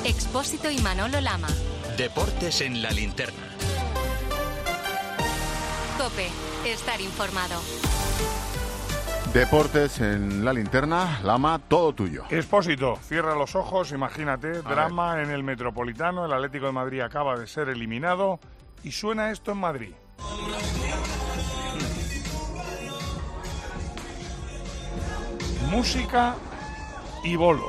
Expósito y Manolo Lama. Deportes en la linterna. COPE. Estar informado. Deportes en la linterna. Lama, todo tuyo. Expósito, cierra los ojos, imagínate, drama en el Metropolitano, el Atlético de Madrid acaba de ser eliminado y suena esto en Madrid. Música y bolos.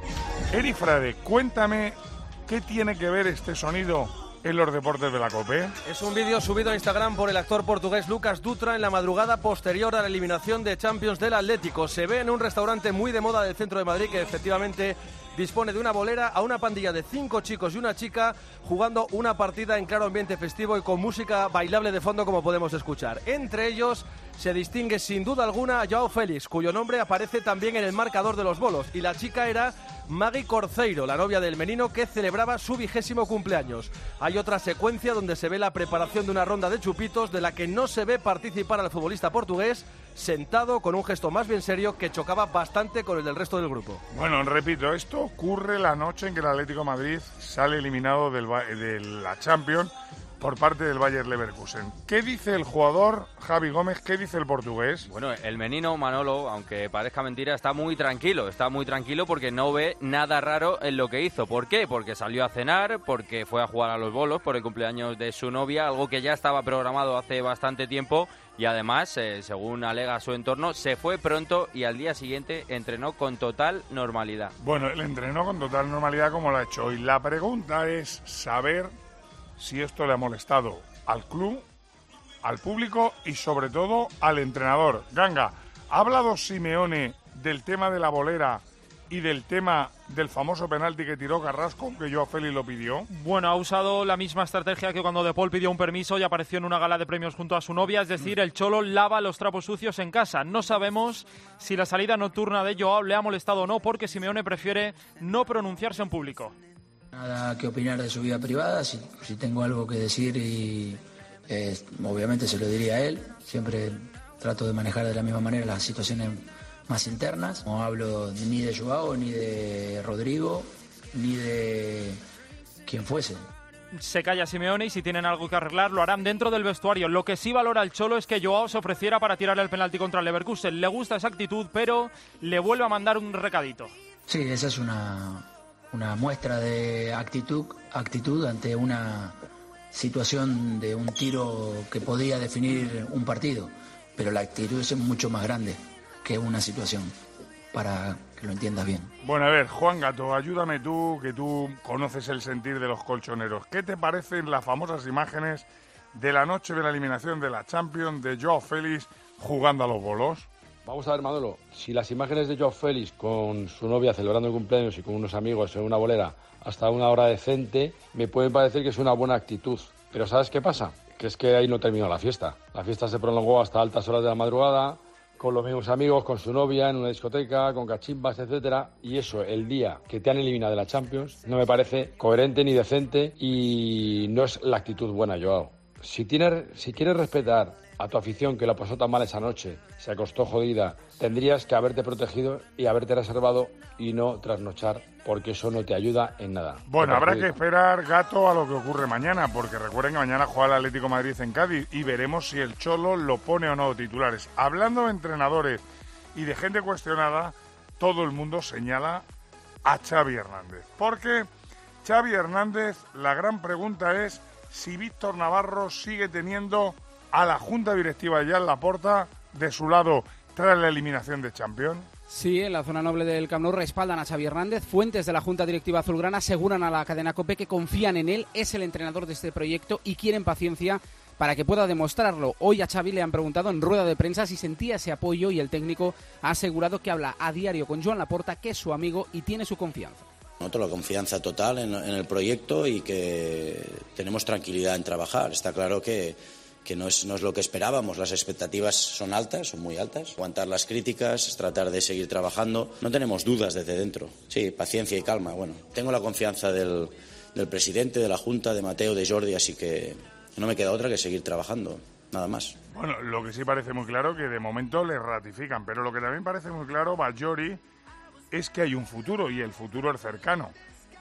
Eri Frade, cuéntame qué tiene que ver este sonido en los deportes de la COPE. Es un vídeo subido a Instagram por el actor portugués Lucas Dutra en la madrugada posterior a la eliminación de Champions del Atlético. Se ve en un restaurante muy de moda del centro de Madrid que efectivamente dispone de una bolera a una pandilla de 5 chicos y una chica jugando una partida en claro ambiente festivo y con música bailable de fondo, como podemos escuchar. Entre ellos se distingue sin duda alguna a Joao Félix, cuyo nombre aparece también en el marcador de los bolos, y la chica era Maggie Corceiro, la novia del menino que celebraba su 20º cumpleaños. Hay otra secuencia donde se ve la preparación de una ronda de chupitos de la que no se ve participar al futbolista portugués, sentado con un gesto más bien serio que chocaba bastante con el del resto del grupo. Bueno, repito, esto ocurre la noche en que el Atlético de Madrid sale eliminado de la Champions por parte del Bayer Leverkusen. ¿Qué dice el jugador Javi Gómez? ¿Qué dice el portugués? Bueno, el menino Manolo, aunque parezca mentira, está muy tranquilo porque no ve nada raro en lo que hizo. ¿Por qué? Porque salió a cenar, porque fue a jugar a los bolos por el cumpleaños de su novia, algo que ya estaba programado hace bastante tiempo, y además, según alega su entorno, se fue pronto y al día siguiente entrenó con total normalidad. Bueno, él entrenó con total normalidad como lo ha hecho hoy. La pregunta es saber si esto le ha molestado al club, al público y sobre todo al entrenador. Ganga, ¿ha hablado Simeone del tema de la bolera y del tema del famoso penalti que tiró Carrasco, que Joao Félix lo pidió? Bueno, ha usado la misma estrategia que cuando De Paul pidió un permiso y apareció en una gala de premios junto a su novia, es decir, el Cholo lava los trapos sucios en casa. No sabemos si la salida nocturna de Joao le ha molestado o no, porque Simeone prefiere no pronunciarse en público. Nada que opinar de su vida privada, si tengo algo que decir y obviamente se lo diría a él. Siempre trato de manejar de la misma manera las situaciones más internas. No hablo ni de Joao, ni de Rodrigo, ni de quien fuese. Se calla Simeone y si tienen algo que arreglar lo harán dentro del vestuario. Lo que sí valora el Cholo es que Joao se ofreciera para tirar el penalti contra el Leverkusen. Le gusta esa actitud, pero le vuelve a mandar un recadito. Sí, esa es una muestra de actitud ante una situación de un tiro que podía definir un partido, pero la actitud es mucho más grande que una situación, para que lo entiendas bien. Bueno, a ver, Juan Gato, ayúdame tú, que tú conoces el sentir de los colchoneros. ¿Qué te parecen las famosas imágenes de la noche de la eliminación de la Champions de Joao Félix jugando a los bolos? Vamos a ver, Manolo, si las imágenes de Joao Félix con su novia celebrando el cumpleaños y con unos amigos en una bolera hasta una hora decente, me puede parecer que es una buena actitud. Pero ¿sabes qué pasa? Que es que ahí no terminó la fiesta. La fiesta se prolongó hasta altas horas de la madrugada, con los mismos amigos, con su novia, en una discoteca, con cachimbas, etcétera. Y eso, el día que te han eliminado de la Champions, no me parece coherente ni decente y no es la actitud buena, Joao. Si quieres respetar a tu afición, que la pasó tan mal esa noche, se acostó jodida, tendrías que haberte protegido y haberte reservado y no trasnochar, porque eso no te ayuda en nada. Bueno, habrá que esperar, Gato, a lo que ocurre mañana, porque recuerden que mañana juega el Atlético de Madrid en Cádiz y veremos si el Cholo lo pone o no titulares. Hablando de entrenadores y de gente cuestionada, todo el mundo señala a Xavi Hernández. Porque Xavi Hernández, la gran pregunta es si Víctor Navarro sigue teniendo a la Junta Directiva ya en Laporta de su lado tras la eliminación de Champions. Sí, en la zona noble del Camp Nou respaldan a Xavi Hernández. Fuentes de la Junta Directiva azulgrana aseguran a la cadena COPE que confían en él, es el entrenador de este proyecto y quieren paciencia para que pueda demostrarlo. Hoy a Xavi le han preguntado en rueda de prensa si sentía ese apoyo y el técnico ha asegurado que habla a diario con Joan Laporta, que es su amigo y tiene su confianza. Noto la confianza total en el proyecto y que tenemos tranquilidad en trabajar. Está claro que no es lo que esperábamos. Las expectativas son altas, son muy altas. Aguantar las críticas, tratar de seguir trabajando. No tenemos dudas desde dentro. Sí, paciencia y calma. Bueno, tengo la confianza del presidente, de la Junta, de Mateo, de Jordi, así que no me queda otra que seguir trabajando. Nada más. Bueno, lo que sí parece muy claro que de momento le ratifican, pero lo que también parece muy claro, Bajori, es que hay un futuro y el futuro es cercano.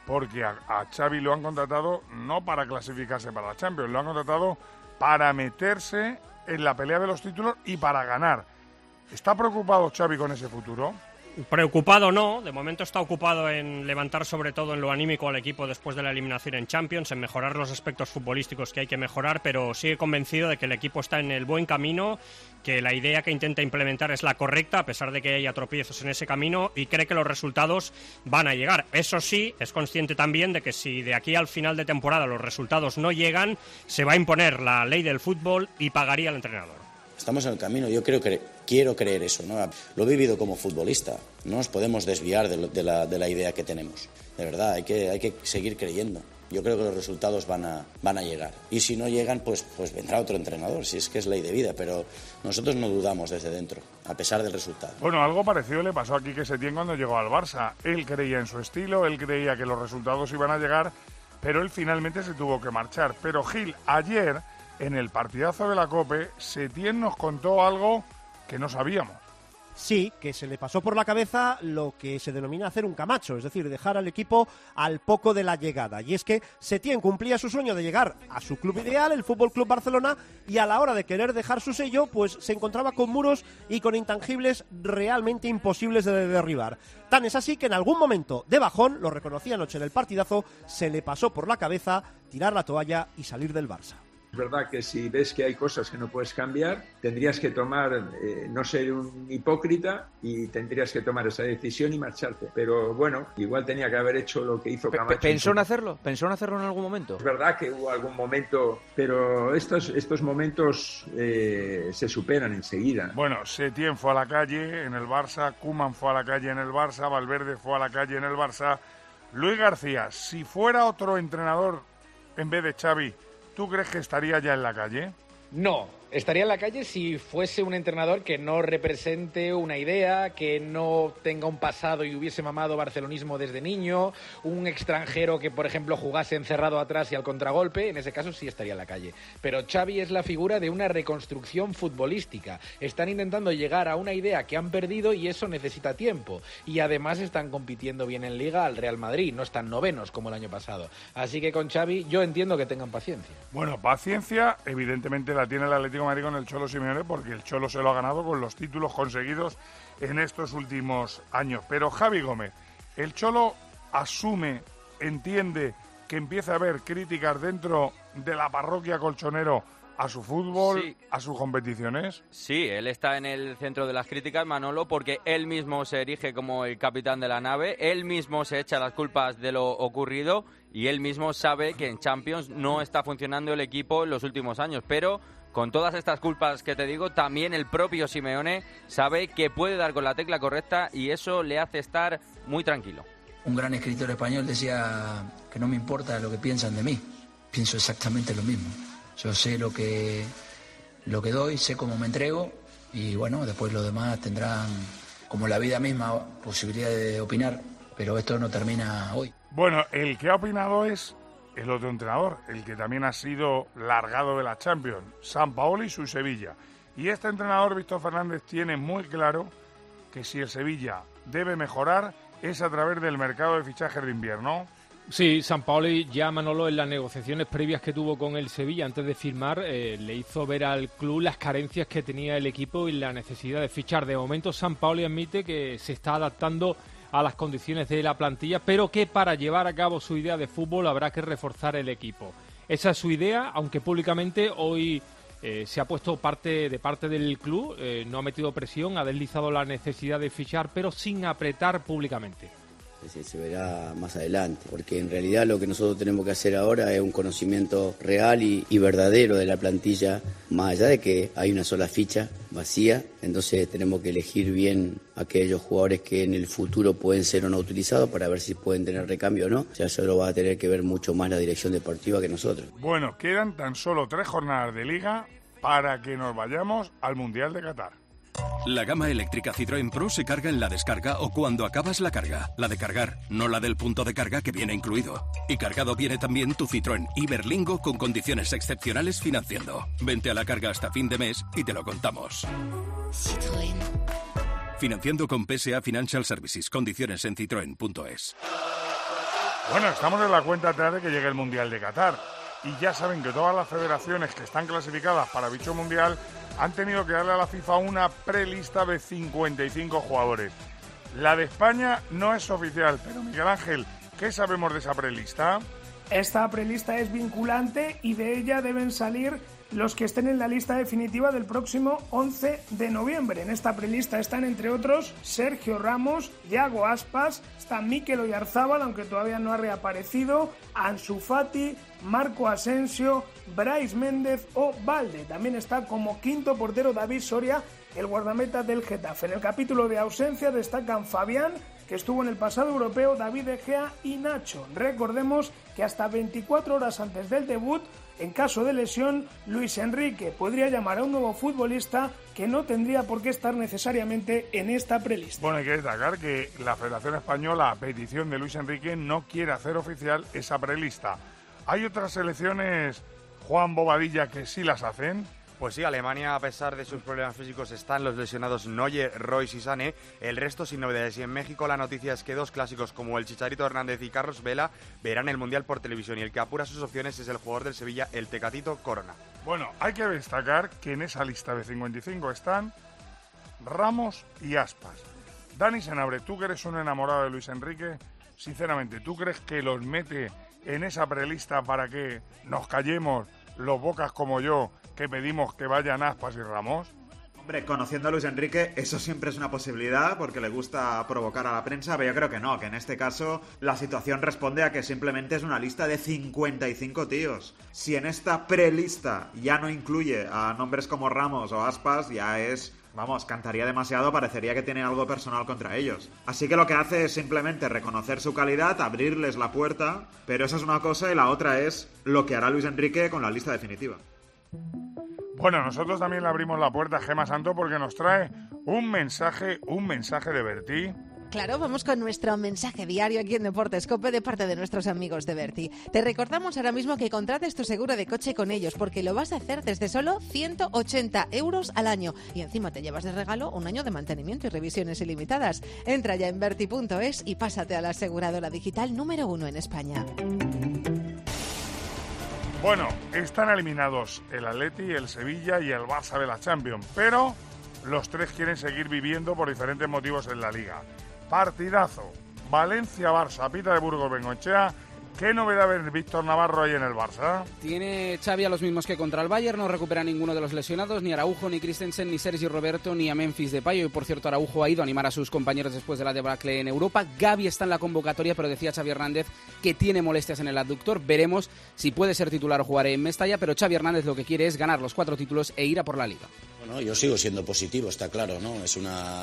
porque a Xavi lo han contratado no para clasificarse para la Champions, lo han contratado para meterse en la pelea de los títulos y para ganar. ¿Está preocupado Xavi con ese futuro? Preocupado no, de momento está ocupado en levantar sobre todo en lo anímico al equipo después de la eliminación en Champions, en mejorar los aspectos futbolísticos que hay que mejorar, pero sigue convencido de que el equipo está en el buen camino, que la idea que intenta implementar es la correcta, a pesar de que haya tropiezos en ese camino, y cree que los resultados van a llegar. Eso sí, es consciente también de que si de aquí al final de temporada los resultados no llegan, se va a imponer la ley del fútbol y pagaría al entrenador. Estamos en el camino, yo quiero creer eso, ¿no? Lo he vivido como futbolista, no nos podemos desviar de la idea que tenemos. De verdad, hay que seguir creyendo. Yo creo que los resultados van a llegar. Y si no llegan, pues vendrá otro entrenador, si es que es ley de vida. Pero nosotros no dudamos desde dentro, a pesar del resultado. Bueno, algo parecido le pasó a Quique Setién cuando llegó al Barça. Él creía en su estilo, él creía que los resultados iban a llegar, pero él finalmente se tuvo que marchar. Pero Gil, ayer, en el partidazo de la COPE, Setién nos contó algo que no sabíamos. Sí, que se le pasó por la cabeza lo que se denomina hacer un Camacho, es decir, dejar al equipo al poco de la llegada. Y es que Setién cumplía su sueño de llegar a su club ideal, el Fútbol Club Barcelona, y a la hora de querer dejar su sello, pues se encontraba con muros y con intangibles realmente imposibles de derribar. Tan es así que en algún momento de bajón, lo reconocía anoche en el partidazo, se le pasó por la cabeza tirar la toalla y salir del Barça. Es verdad que si ves que hay cosas que no puedes cambiar, tendrías que tomar, no ser un hipócrita, y tendrías que tomar esa decisión y marcharte. Pero bueno, igual tenía que haber hecho lo que hizo Camacho. ¿Pensó en hacerlo? ¿Pensó en hacerlo en algún momento? Es verdad que hubo algún momento, pero estos momentos se superan enseguida. Bueno, Setién fue a la calle en el Barça, Koeman fue a la calle en el Barça, Valverde fue a la calle en el Barça. Luis García, si fuera otro entrenador en vez de Xavi, ¿tú crees que estaría ya en la calle? No, estaría en la calle si fuese un entrenador que no represente una idea, que no tenga un pasado y hubiese mamado barcelonismo desde niño, un extranjero que, por ejemplo, jugase encerrado atrás y al contragolpe. En ese caso sí estaría en la calle. Pero Xavi es la figura de una reconstrucción futbolística. Están intentando llegar a una idea que han perdido y eso necesita tiempo. Y además están compitiendo bien en Liga al Real Madrid, no están novenos como el año pasado. Así que con Xavi yo entiendo que tengan paciencia. Bueno, paciencia evidentemente la tiene el Atlético de Madrid con el Cholo Simeone, porque el Cholo se lo ha ganado con los títulos conseguidos en estos últimos años. Pero Javi Gómez, el Cholo asume, entiende que empieza a haber críticas dentro de la parroquia colchonero a su fútbol, sí, a sus competiciones. Sí, él está en el centro de las críticas, Manolo, porque él mismo se erige como el capitán de la nave, él mismo se echa las culpas de lo ocurrido y él mismo sabe que en Champions no está funcionando el equipo en los últimos años, pero con todas estas culpas que te digo, también el propio Simeone sabe que puede dar con la tecla correcta y eso le hace estar muy tranquilo. Un gran escritor español decía que no me importa lo que piensan de mí, pienso exactamente lo mismo. Yo sé lo que doy, sé cómo me entrego y bueno, después los demás tendrán, como la vida misma, posibilidad de opinar, pero esto no termina hoy. Bueno, el que ha opinado es el otro entrenador, el que también ha sido largado de la Champions, Sampaoli y su Sevilla. Y este entrenador, Víctor Fernández, tiene muy claro que si el Sevilla debe mejorar es a través del mercado de fichajes de invierno. Sí, Sampaoli ya, Manolo, en las negociaciones previas que tuvo con el Sevilla antes de firmar, le hizo ver al club las carencias que tenía el equipo y la necesidad de fichar. De momento, Sampaoli admite que se está adaptando a las condiciones de la plantilla, pero que para llevar a cabo su idea de fútbol habrá que reforzar el equipo. Esa es su idea, aunque públicamente hoy se ha puesto parte del club, no ha metido presión, ha deslizado la necesidad de fichar, pero sin apretar públicamente. Se verá más adelante, porque en realidad lo que nosotros tenemos que hacer ahora es un conocimiento real y verdadero de la plantilla, más allá de que hay una sola ficha vacía, entonces tenemos que elegir bien aquellos jugadores que en el futuro pueden ser o no utilizados para ver si pueden tener recambio o no. O sea, eso lo va a tener que ver mucho más la dirección deportiva que nosotros. Bueno, quedan tan solo 3 jornadas de Liga para que nos vayamos al Mundial de Qatar. La gama eléctrica Citroën Pro se carga en la descarga o cuando acabas la carga. La de cargar, no la del punto de carga que viene incluido. Y cargado viene también tu Citroën Iberlingo con condiciones excepcionales financiando. Vente a la carga hasta fin de mes y te lo contamos. Citroën. Financiando con PSA Financial Services. Condiciones en citroen.es. Bueno, estamos en la cuenta atrás de que llegue el Mundial de Qatar. Y ya saben que todas las federaciones que están clasificadas para dicho Mundial han tenido que darle a la FIFA una prelista de 55 jugadores. La de España no es oficial, pero Miguel Ángel, ¿qué sabemos de esa prelista? Esta prelista es vinculante y de ella deben salir los que estén en la lista definitiva del próximo 11 de noviembre. En esta prelista están, entre otros, Sergio Ramos, Yago Aspas, está Mikel Oyarzábal, aunque todavía no ha reaparecido, Ansu Fati, Marco Asensio, Brais Méndez o Balde. También está como quinto portero David Soria, el guardameta del Getafe. En el capítulo de ausencia destacan Fabián, que estuvo en el pasado europeo, David De Gea y Nacho. Recordemos que hasta 24 horas antes del debut, en caso de lesión, Luis Enrique podría llamar a un nuevo futbolista que no tendría por qué estar necesariamente en esta prelista. Bueno, hay que destacar que la Federación Española, a petición de Luis Enrique, no quiere hacer oficial esa prelista. ¿Hay otras selecciones, Juan Bobadilla, que sí las hacen? Pues sí, Alemania, a pesar de sus problemas físicos, están los lesionados Neuer, Royce y Sané, el resto sin novedades. Y en México la noticia es que dos clásicos como el Chicharito Hernández y Carlos Vela verán el Mundial por televisión, y el que apura sus opciones es el jugador del Sevilla, el Tecatito Corona. Bueno, hay que destacar que en esa lista de 55 están Ramos y Aspas. Dani Senabre, tú que eres un enamorado de Luis Enrique, sinceramente, ¿tú crees que los mete en esa prelista para que nos callemos los bocas como yo, que pedimos que vayan Aspas y Ramos? Hombre, conociendo a Luis Enrique, eso siempre es una posibilidad porque le gusta provocar a la prensa, pero yo creo que no, que en este caso la situación responde a que simplemente es una lista de 55 tíos. Si en esta prelista ya no incluye a nombres como Ramos o Aspas, ya es... Vamos, cantaría demasiado, parecería que tiene algo personal contra ellos. Así que lo que hace es simplemente reconocer su calidad, abrirles la puerta, pero esa es una cosa y la otra es lo que hará Luis Enrique con la lista definitiva. Bueno, nosotros también le abrimos la puerta a Gema Santo porque nos trae un mensaje de Berti. Claro, vamos con nuestro mensaje diario aquí en Deportes COPE de parte de nuestros amigos de Berti. Te recordamos ahora mismo que contrates tu seguro de coche con ellos porque lo vas a hacer desde solo 180 € al año y encima te llevas de regalo un año de mantenimiento y revisiones ilimitadas. Entra ya en berti.es y pásate a la aseguradora digital número 1 en España. Bueno, están eliminados el Atleti, el Sevilla y el Barça de la Champions, pero los tres quieren seguir viviendo por diferentes motivos en la Liga. Partidazo, Valencia-Barça, Pita de Burgos Bengoechea. ¿Qué novedad ves Víctor Navarro ahí en el Barça? Tiene Xavi a los mismos que contra el Bayern, no recupera ninguno de los lesionados, ni Araujo, ni Christensen, ni Sergi Roberto, ni a Memphis Depay. Y por cierto, Araujo ha ido a animar a sus compañeros después de la debacle en Europa. Gavi está en la convocatoria, pero decía Xavi Hernández que tiene molestias en el adductor. Veremos si puede ser titular o jugar en Mestalla, pero Xavi Hernández lo que quiere es ganar los 4 títulos e ir a por la Liga. Bueno, yo sigo siendo positivo, está claro, ¿no? Es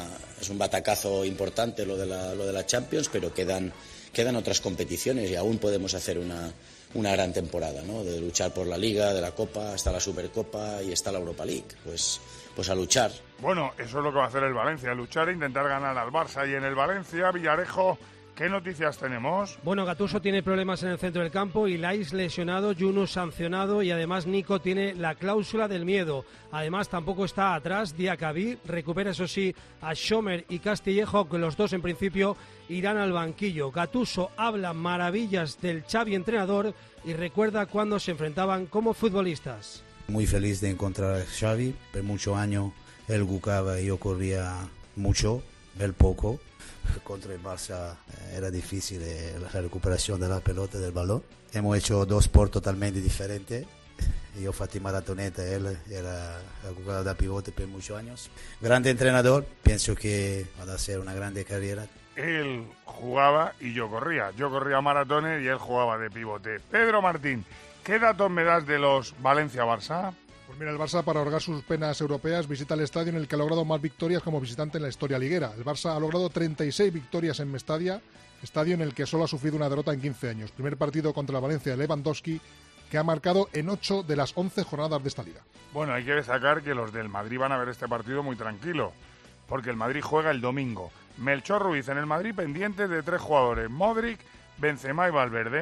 un batacazo importante lo de la Champions, pero quedan otras competiciones y aún podemos hacer una gran temporada, ¿no? De luchar por la Liga, de la Copa, está la Supercopa y está la Europa League. Pues a luchar. Bueno, eso es lo que va a hacer el Valencia, luchar e intentar ganar al Barça. Y en el Valencia, Villarejo, ¿qué noticias tenemos? Bueno, Gattuso tiene problemas en el centro del campo, Ilais lesionado, Yunus sancionado y además Nico tiene la cláusula del miedo. Además tampoco está atrás Diacabí, recupera eso sí a Schomer y Castillejo, que los dos en principio irán al banquillo. Gattuso habla maravillas del Xavi entrenador y recuerda cuando se enfrentaban como futbolistas. Muy feliz de encontrar a Xavi, por muchos años él jugaba y yo corría mucho, él poco. Contra el Barça era difícil la recuperación de la pelota, del balón. Hemos hecho 2 sports totalmente diferentes. Yo fui maratoneta, él era jugador de pivote por muchos años. Grande entrenador, pienso que va a hacer una grande carrera. Él jugaba y yo corría. Yo corría maratones y él jugaba de pivote. Pedro Martín, ¿qué datos me das de los Valencia-Barça? Pues mira, el Barça, para ahogar sus penas europeas, visita el estadio en el que ha logrado más victorias como visitante en la historia liguera. El Barça ha logrado 36 victorias en Mestalla, estadio en el que solo ha sufrido una derrota en 15 años. Primer partido contra la Valencia de Lewandowski, que ha marcado en 8 de las 11 jornadas de esta liga. Bueno, hay que destacar que los del Madrid van a ver este partido muy tranquilo, porque el Madrid juega el domingo. Melchor Ruiz en el Madrid pendiente de 3 jugadores, Modric, Benzema y Valverde.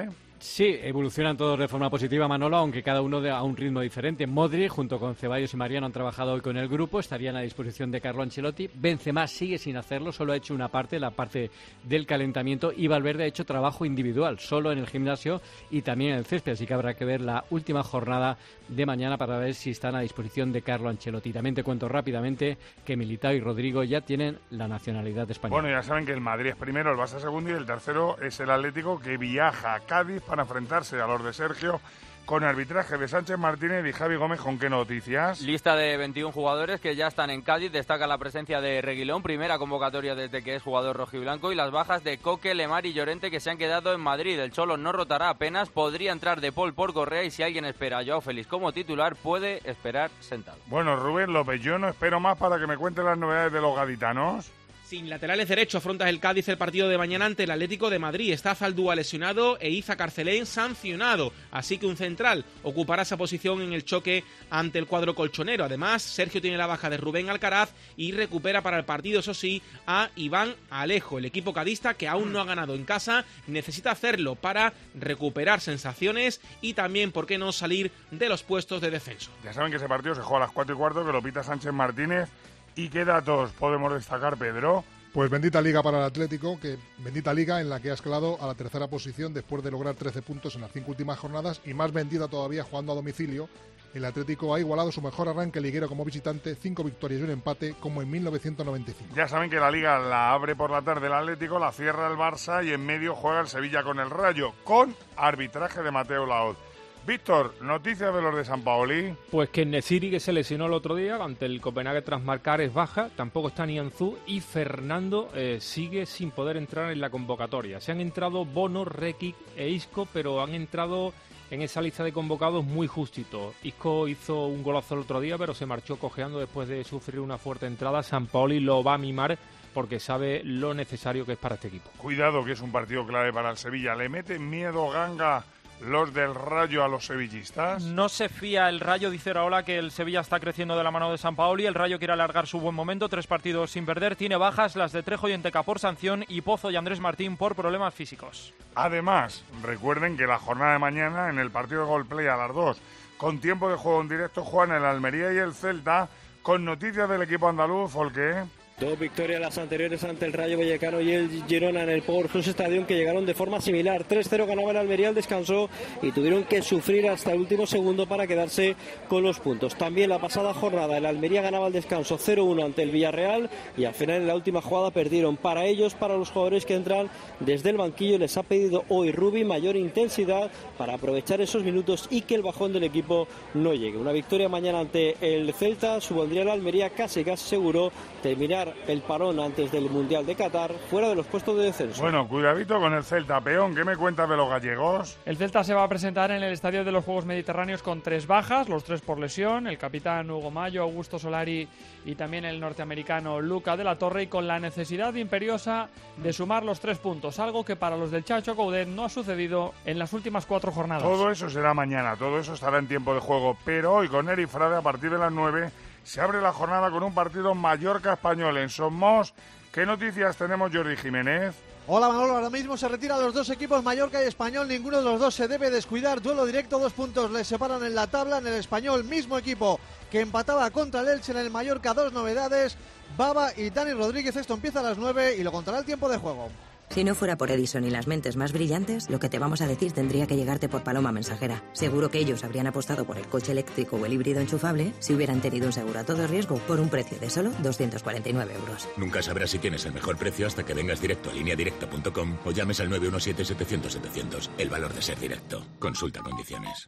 Sí, evolucionan todos de forma positiva, Manolo, aunque cada uno a un ritmo diferente. Modric, junto con Ceballos y Mariano, han trabajado hoy con el grupo, estarían a disposición de Carlo Ancelotti. Benzema sigue sin hacerlo, solo ha hecho una parte, la parte del calentamiento, y Valverde ha hecho trabajo individual, solo en el gimnasio y también en el césped, así que habrá que ver la última jornada de mañana para ver si están a disposición de Carlo Ancelotti. También te cuento rápidamente que Militao y Rodrigo ya tienen la nacionalidad española. Bueno, ya saben que el Madrid es primero, el Barça segundo y el tercero es el Atlético, que viaja a Cádiz para enfrentarse a los de Sergio, con arbitraje de Sánchez Martínez y Javi Gómez. ¿Con qué noticias? Lista de 21 jugadores que ya están en Cádiz. Destaca la presencia de Reguilón, primera convocatoria desde que es jugador rojiblanco, y las bajas de Coque, Lemar y Llorente, que se han quedado en Madrid. El Cholo no rotará apenas, podría entrar De Paul por Correa, y si alguien espera a Joao Félix como titular, puede esperar sentado. Bueno, Rubén López, yo no espero más para que me cuente las novedades de los gaditanos. Sin laterales derecho afronta el Cádiz el partido de mañana ante el Atlético de Madrid. Está Zaldúa lesionado e Iza Carcelén sancionado, así que un central ocupará esa posición en el choque ante el cuadro colchonero. Además, Sergio tiene la baja de Rubén Alcaraz y recupera para el partido, eso sí, a Iván Alejo. El equipo cadista, que aún no ha ganado en casa, necesita hacerlo para recuperar sensaciones y también, ¿por qué no?, salir de los puestos de descenso. Ya saben que ese partido se juega a las 4:15, que lo pita Sánchez Martínez. ¿Y qué datos podemos destacar, Pedro? Pues bendita liga para el Atlético, bendita liga en la que ha escalado a la tercera posición después de lograr 13 puntos en las 5 últimas jornadas, y más bendita todavía jugando a domicilio. El Atlético ha igualado su mejor arranque liguero como visitante, 5 victorias y un empate, como en 1995. Ya saben que la liga la abre por la tarde el Atlético, la cierra el Barça y en medio juega el Sevilla con el Rayo, con arbitraje de Mateo Laoz. Víctor, noticias de los de Sampaoli. Pues que Nesiri, que se lesionó el otro día ante el Copenhague tras marcar, es baja, tampoco está Nianzú, y Fernando sigue sin poder entrar en la convocatoria. Se han entrado Bono, Rekic e Isco, pero han entrado en esa lista de convocados muy justito. Isco hizo un golazo el otro día, pero se marchó cojeando después de sufrir una fuerte entrada. Sampaoli lo va a mimar porque sabe lo necesario que es para este equipo. Cuidado, que es un partido clave para el Sevilla. ¿Le mete miedo Ganga los del Rayo a los sevillistas? No se fía el Rayo, dice Iraola, que el Sevilla está creciendo de la mano de Sampaoli. El Rayo quiere alargar su buen momento, 3 partidos sin perder. Tiene bajas, las de Trejo y Enteca por sanción, y Pozo y Andrés Martín por problemas físicos. Además, recuerden que la jornada de mañana, en el partido de Golplay a las 2, con tiempo de juego en directo, juegan el Almería y el Celta, con noticias del equipo andaluz, Folke. 2 victorias las anteriores ante el Rayo Vallecano y el Girona en el Powerhouse Stadium, que llegaron de forma similar. 3-0 ganaba el Almería al descanso y tuvieron que sufrir hasta el último segundo para quedarse con los puntos. También la pasada jornada el Almería ganaba al descanso 0-1 ante el Villarreal y al final en la última jugada perdieron. Para ellos, para los jugadores que entran desde el banquillo, les ha pedido hoy Rubi mayor intensidad para aprovechar esos minutos y que el bajón del equipo no llegue. Una victoria mañana ante el Celta supondría al Almería casi seguro terminar el parón antes del Mundial de Qatar fuera de los puestos de descenso. Bueno, cuidadito con el Celta, peón. ¿Qué me cuentas de los gallegos? El Celta se va a presentar en el Estadio de los Juegos Mediterráneos con 3 bajas, los 3 por lesión, el capitán Hugo Mayo, Augusto Solari y también el norteamericano Luca de la Torre, y con la necesidad imperiosa de sumar los 3 puntos, algo que para los del Chacho Coudet no ha sucedido en las últimas 4 jornadas. Todo eso será mañana, todo eso estará en tiempo de juego, pero hoy con Eri Frade a partir de las 9 se abre la jornada con un partido Mallorca-Español en Somos. ¿Qué noticias tenemos, Jordi Jiménez? Hola Manolo, ahora mismo se retiran los 2 equipos, Mallorca y Español, ninguno de los 2 se debe descuidar, duelo directo, 2 puntos les separan en la tabla. En el Español, mismo equipo que empataba contra el Elche, en el Mallorca 2 novedades, Baba y Dani Rodríguez. Esto empieza a las 9 y lo contará el tiempo de juego. Si no fuera por Edison y las mentes más brillantes, lo que te vamos a decir tendría que llegarte por paloma mensajera. Seguro que ellos habrían apostado por el coche eléctrico o el híbrido enchufable si hubieran tenido un seguro a todo riesgo por un precio de solo 249 euros. Nunca sabrás si tienes el mejor precio hasta que vengas directo a lineadirecta.com o llames al 917-700-700. El valor de ser directo. Consulta condiciones.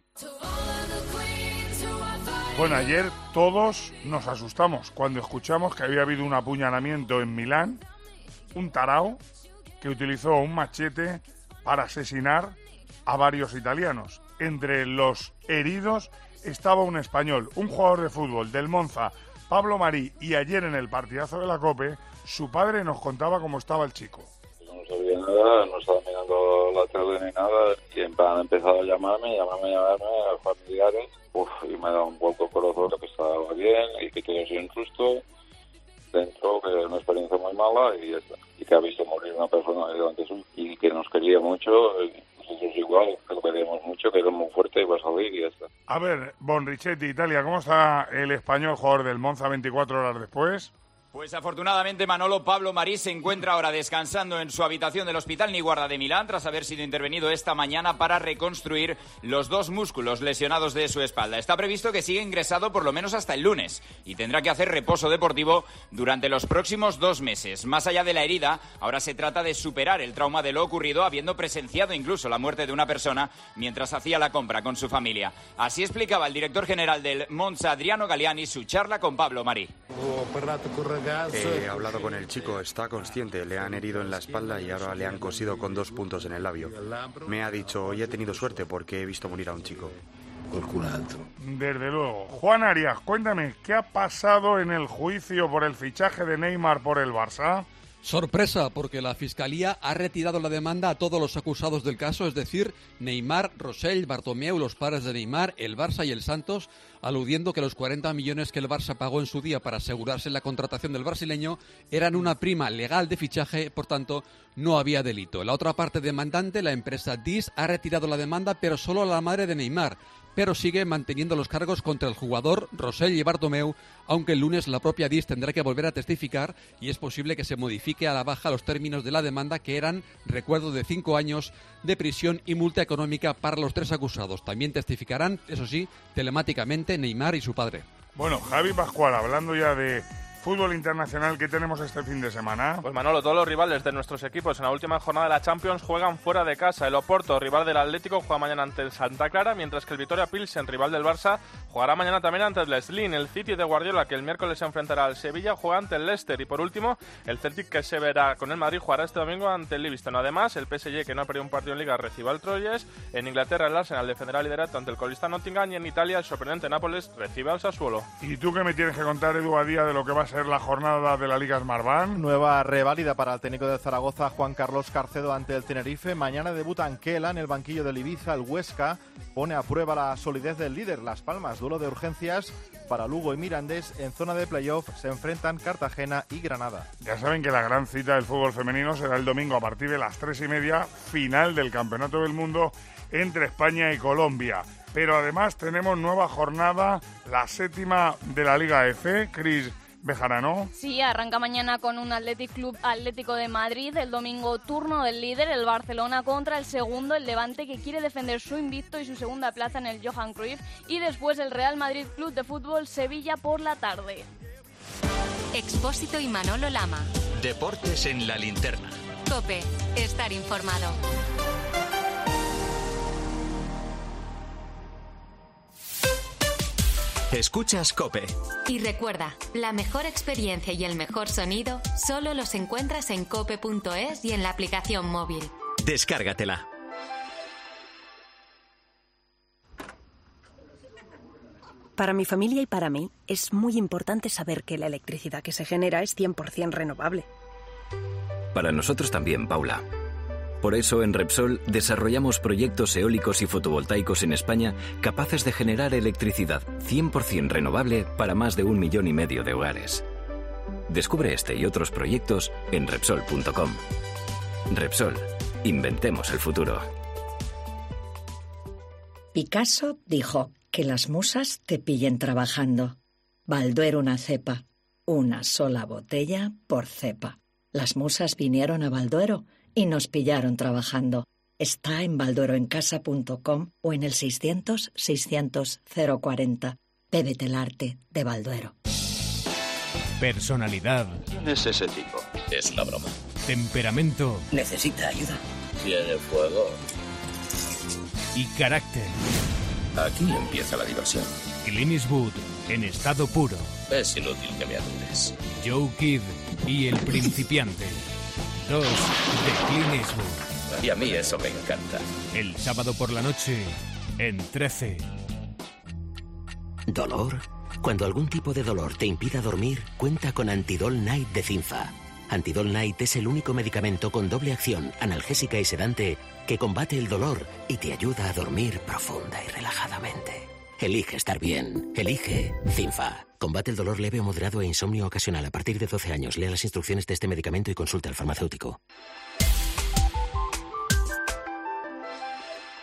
Bueno, ayer todos nos asustamos cuando escuchamos que había habido un apuñalamiento en Milán, un tarao que utilizó un machete para asesinar a varios italianos. Entre los heridos estaba un español, un jugador de fútbol del Monza, Pablo Marí, y ayer en el partidazo de la COPE, su padre nos contaba cómo estaba el chico. No sabía nada, no estaba mirando la tele ni nada, y han empezado a llamarme a familiares, y me da un poco corazón que estaba bien y que todo ha sido injusto. Dentro, que es una experiencia muy mala y que ha visto morir una persona delante suyo y que nos quería mucho. Nosotros igual, que lo queremos mucho, que es muy fuerte y va a salir y ya está. A ver, Bonrichetti, Italia, ¿cómo está el español jugador del Monza 24 horas después? Pues afortunadamente, Manolo, Pablo Marí se encuentra ahora descansando en su habitación del Hospital Niguarda de Milán tras haber sido intervenido esta mañana para reconstruir los 2 músculos lesionados de su espalda. Está previsto que siga ingresado por lo menos hasta el lunes y tendrá que hacer reposo deportivo durante los próximos 2 meses. Más allá de la herida, ahora se trata de superar el trauma de lo ocurrido, habiendo presenciado incluso la muerte de una persona mientras hacía la compra con su familia. Así explicaba el director general del Monza, Adriano Galliani, su charla con Pablo Marí. He hablado con el chico, está consciente, le han herido en la espalda y ahora le han cosido con 2 puntos en el labio. Me ha dicho, hoy he tenido suerte porque he visto morir a un chico. Desde luego. Juan Arias, cuéntame, ¿qué ha pasado en el juicio por el fichaje de Neymar por el Barça? Sorpresa, porque la Fiscalía ha retirado la demanda a todos los acusados del caso, es decir, Neymar, Rosell, Bartomeu, los padres de Neymar, el Barça y el Santos, aludiendo que los 40 millones que el Barça pagó en su día para asegurarse la contratación del brasileño eran una prima legal de fichaje, por tanto, no había delito. La otra parte demandante, la empresa DIS, ha retirado la demanda, pero solo a la madre de Neymar, pero sigue manteniendo los cargos contra el jugador, Rosell y Bartomeu, aunque el lunes la propia DIS tendrá que volver a testificar y es posible que se modifique a la baja los términos de la demanda, que eran, recuerdo, de 5 años de prisión y multa económica para los 3 acusados. También testificarán, eso sí, telemáticamente Neymar y su padre. Bueno, Javi Pascual, hablando ya de fútbol internacional, ¿qué tenemos este fin de semana? Pues Manolo, todos los rivales de nuestros equipos en la última jornada de la Champions juegan fuera de casa. El Oporto, rival del Atlético, juega mañana ante el Santa Clara, mientras que el Vitoria Pilsen, rival del Barça, jugará mañana también ante el Leslin. El City de Guardiola, que el miércoles se enfrentará al Sevilla, juega ante el Leicester. Y por último, el Celtic, que se verá con el Madrid, jugará este domingo ante el Livingston. Además, el PSG, que no ha perdido un partido en Liga, recibe al Troyes. En Inglaterra, el Arsenal defenderá el liderato ante el colista Nottingham. Y en Italia, el sorprendente Nápoles recibe al Sassuolo. ¿Y tú qué me tienes que contar, Edu, a día de lo que va a ser la jornada de la Liga Smartbank? Nueva reválida para el técnico de Zaragoza, Juan Carlos Carcedo, ante el Tenerife. Mañana debuta Anquela en el banquillo del Ibiza. El Huesca pone a prueba la solidez del líder. Las Palmas, duelo de urgencias para Lugo y Mirandés. En zona de playoff se enfrentan Cartagena y Granada. Ya saben que la gran cita del fútbol femenino será el domingo a partir de las 3:30, final del Campeonato del Mundo entre España y Colombia. Pero además tenemos nueva jornada, la 7ª de la Liga F. Cris Bejarano. Sí, arranca mañana con un Athletic Club Atlético de Madrid. El domingo, turno del líder, el Barcelona, contra el segundo, el Levante, que quiere defender su invicto y su segunda plaza en el Johan Cruyff. Y después el Real Madrid Club de Fútbol Sevilla por la tarde. Expósito y Manolo Lama. Deportes en la linterna. COPE. Estar informado. Escuchas COPE. Y recuerda, la mejor experiencia y el mejor sonido solo los encuentras en cope.es y en la aplicación móvil. Descárgatela. Para mi familia y para mí es muy importante saber que la electricidad que se genera es 100% renovable. Para nosotros también, Paula. Por eso en Repsol desarrollamos proyectos eólicos y fotovoltaicos en España capaces de generar electricidad 100% renovable para más de 1,5 millones de hogares. Descubre este y otros proyectos en Repsol.com. Repsol, inventemos el futuro. Picasso dijo que las musas te pillen trabajando. Balduero una cepa, una sola botella por cepa. Las musas vinieron a Balduero y nos pillaron trabajando. Está en baldueroencasa.com o en el 600-600-040. Bébete el arte de Balduero. Personalidad. ¿Quién es ese tipo? Es una broma. Temperamento. ¿Necesita ayuda? Tiene fuego. Y carácter. Aquí empieza la diversión. Clint Eastwood, en estado puro. Es inútil que me adores. Joe Kidd y El Principiante. 2 de Clint Eastwood. Y a mí eso me encanta. El sábado por la noche, en 13. ¿Dolor? Cuando algún tipo de dolor te impida dormir, cuenta con Antidol Night de Cinfa. Antidol Night es el único medicamento con doble acción, analgésica y sedante, que combate el dolor y te ayuda a dormir profunda y relajadamente. Elige estar bien. Elige Cinfa. Combate el dolor leve o moderado e insomnio ocasional a partir de 12 años. Lea las instrucciones de este medicamento y consulte al farmacéutico.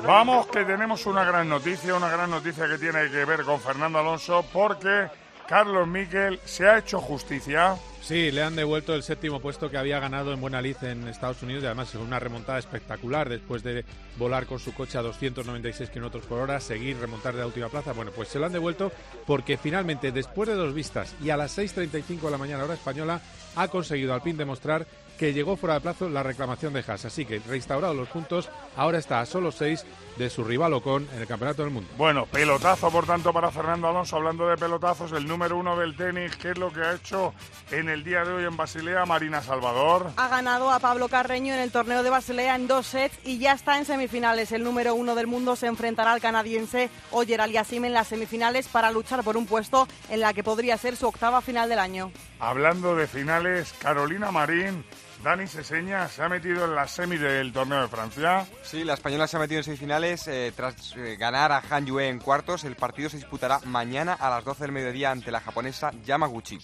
Vamos, que tenemos una gran noticia que tiene que ver con Fernando Alonso, porque Carlos Miquel se ha hecho justicia. Sí, le han devuelto el 7º puesto que había ganado en Buena Lid en Estados Unidos, y además es una remontada espectacular después de volar con su coche a 296 km/h, seguir, remontar de la última plaza. Bueno, pues se lo han devuelto porque finalmente, después de 2 vistas y a las 6:35 de la mañana hora española, ha conseguido Alpine demostrar que llegó fuera de plazo la reclamación de Haas. Así que, restaurados los puntos, ahora está a solo 6 de su rival Ocon en el Campeonato del Mundo. Bueno, pelotazo por tanto para Fernando Alonso. Hablando de pelotazos, el número 1 del tenis, ¿qué es lo que ha hecho en el día de hoy en Basilea, Marina Salvador? Ha ganado a Pablo Carreño en el torneo de Basilea en 2 sets y ya está en semifinales. El número 1 del mundo se enfrentará al canadiense Oyer Aliassime en las semifinales para luchar por un puesto en la que podría ser su 8ª final del año. Hablando de finales, Carolina Marín, Dani Seseña se ha metido en la semi del torneo de Francia. Sí, la española se ha metido en semifinales tras ganar a Han Yue en cuartos. El partido se disputará mañana a las 12 del mediodía ante la japonesa Yamaguchi.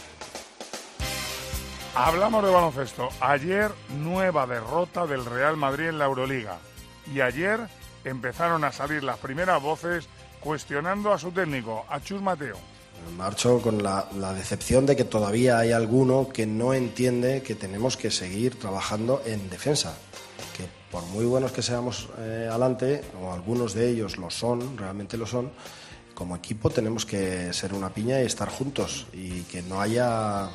Hablamos de baloncesto. Ayer, nueva derrota del Real Madrid en la Euroliga. Y ayer empezaron a salir las primeras voces cuestionando a su técnico, a Chus Mateo. Marcho con la decepción de que todavía hay alguno que no entiende que tenemos que seguir trabajando en defensa. Que por muy buenos que seamos adelante, o algunos de ellos lo son, realmente lo son, como equipo tenemos que ser una piña y estar juntos y que no haya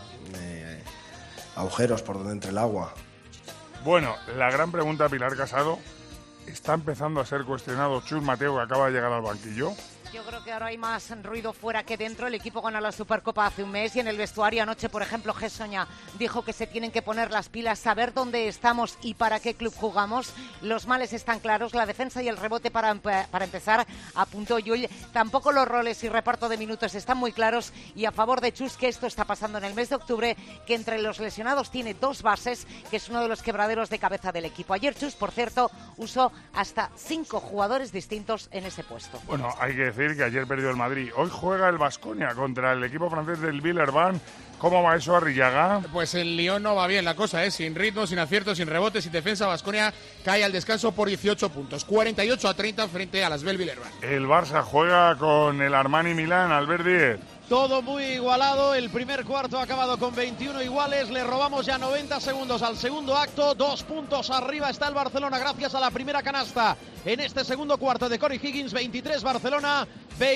agujeros por donde entre el agua. Bueno, la gran pregunta, Pilar Casado, ¿está empezando a ser cuestionado Chus Mateo, que acaba de llegar al banquillo? Yo creo que ahora hay más ruido fuera que dentro. El equipo ganó la Supercopa hace un mes y en el vestuario anoche, por ejemplo, Gessoña dijo que se tienen que poner las pilas, saber dónde estamos y para qué club jugamos. Los males están claros, la defensa y el rebote para empezar, apuntó Llull. Tampoco los roles y reparto de minutos están muy claros y a favor de Chus, que esto está pasando en el mes de octubre, que entre los lesionados tiene 2 bases, que es uno de los quebraderos de cabeza del equipo. Ayer Chus, por cierto, usó hasta 5 jugadores distintos en ese puesto. Bueno, hay que decir que ayer perdió el Madrid. Hoy juega el Baskonia contra el equipo francés del Villeurbanne. ¿Cómo va eso, Arrillaga? Pues el Lyon no va bien la cosa, sin ritmo, sin aciertos, sin rebotes, sin defensa. Baskonia cae al descanso por 18 puntos, 48-30 frente a las Villeurbanne. El Barça juega con el Armani Milán, Albert Díez. Todo muy igualado, el primer cuarto ha acabado con 21 iguales, le robamos ya 90 segundos al segundo acto, 2 puntos arriba está el Barcelona gracias a la primera canasta en este segundo cuarto de Corey Higgins, 23 Barcelona,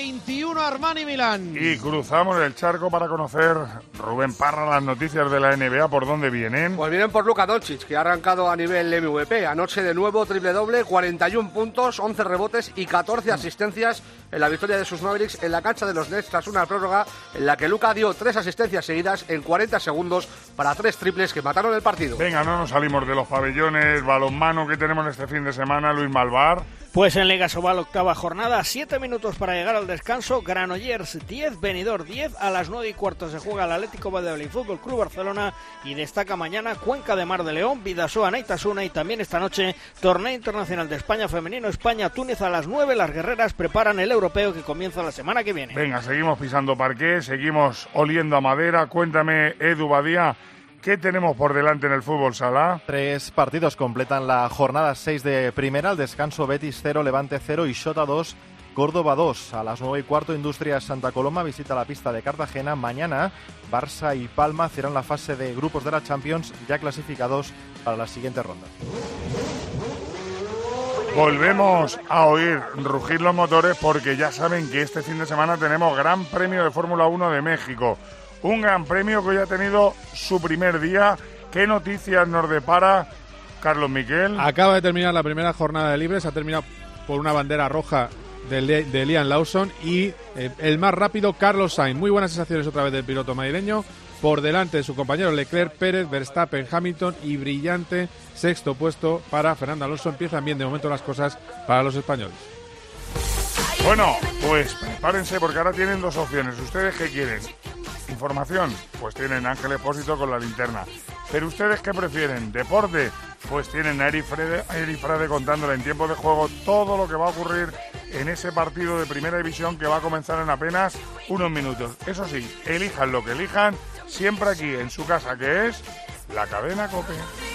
21 Armani Milán. Y cruzamos el charco para conocer, Rubén Parra, las noticias de la NBA, ¿por dónde vienen? Pues vienen por Luka Doncic, que ha arrancado a nivel MVP, anoche de nuevo triple doble, 41 puntos, 11 rebotes y 14 asistencias en la victoria de sus Mavericks en la cancha de los Nets tras una prórroga en la que Luka dio 3 asistencias seguidas en 40 segundos para 3 triples que mataron el partido. Venga, no nos salimos de los pabellones, balonmano que tenemos este fin de semana, Luis Malvar. Pues en Liga Sobal, 8ª jornada, 7 minutos para llegar al descanso. Granollers 10, Benidorm 10. A las 9:15 se juega el Atlético Valladolid Fútbol Club Barcelona y destaca mañana Cuenca de Mar de León, Bidasoa, Naitasuna y también esta noche Torneo Internacional de España Femenino, España-Túnez a las 9. Las guerreras preparan el europeo que comienza la semana que viene. Venga, seguimos pisando parqué, seguimos oliendo a madera. Cuéntame, Edu Badía, ¿qué tenemos por delante en el fútbol sala? 3 partidos completan la jornada 6 de primera. Al descanso, Betis 0, Levante 0 y Xota 2, Córdoba 2. A las 9:15, Industrias Santa Coloma visita la pista de Cartagena. Mañana, Barça y Palma cierran la fase de grupos de la Champions, ya clasificados para la siguiente ronda. Volvemos a oír rugir los motores porque ya saben que este fin de semana tenemos Gran Premio de Fórmula 1 de México. Un gran premio que hoy ha tenido su primer día. ¿Qué noticias nos depara Carlos Miquel? Acaba de terminar la primera jornada de libres, ha terminado por una bandera roja de Liam Lawson y el más rápido, Carlos Sainz. Muy buenas sensaciones otra vez del piloto madrileño, por delante de su compañero Leclerc, Pérez, Verstappen, Hamilton y brillante 6º puesto para Fernando Alonso. Empiezan bien de momento las cosas para los españoles. Bueno, pues prepárense porque ahora tienen 2 opciones. ¿Ustedes qué quieren? ¿Información? Pues tienen Ángel Expósito con la linterna. ¿Pero ustedes qué prefieren? ¿Deporte? Pues tienen a Eri Frade contándole en tiempo de juego todo lo que va a ocurrir en ese partido de Primera División que va a comenzar en apenas unos minutos. Eso sí, elijan lo que elijan, siempre aquí en su casa, que es la cadena COPE.